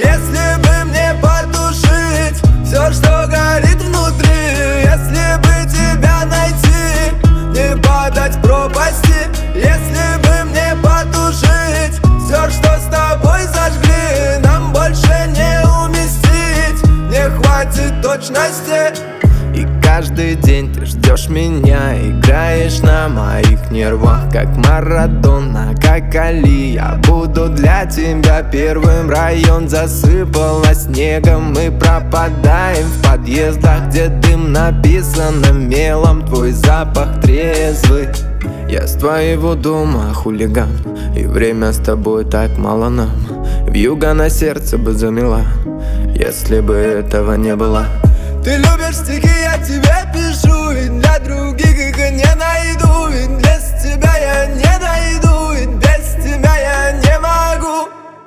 Если бы мне потушить все, что горит внутри, если бы тебя найти, не падать в пропасти. Если бы мне потушить все, что с тобой зажгли, нам больше не уместить, не хватит точности. И каждый день ты ждешь меня, играешь на моих нервах, как Марадона, как Али. Я буду для тебя первым. Район засыпало снегом, мы пропадаем в подъездах, где дым написано мелом, твой запах трезвый. Я с твоего дома хулиган, и время с тобой так мало нам. Вьюга на сердце бы замела, если бы этого не было. Ты любишь стихи, я тебе пишу, и для других их не найду, и без тебя я не найду, и без тебя я не могу.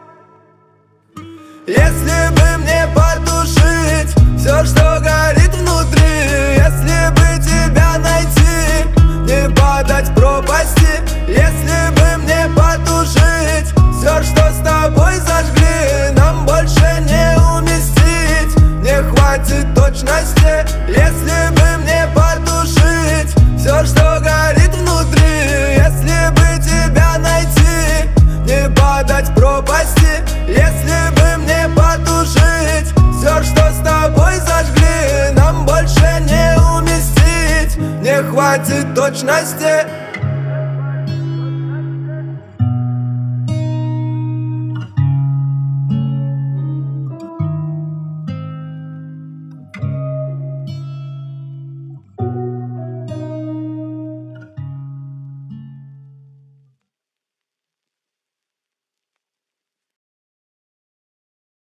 Если бы мне потушить все, что горит внутри, если бы тебя найти, не падать в пропасти. Если бы мне потушить все, что с тобой зажгли, нам больше не уместить, не хватит точности. Если бы мне потушить все, что горит внутри, если бы тебя найти, не падать в пропасти. Если бы мне потушить все, что с тобой зажгли, нам больше не уместить, не хватит точности.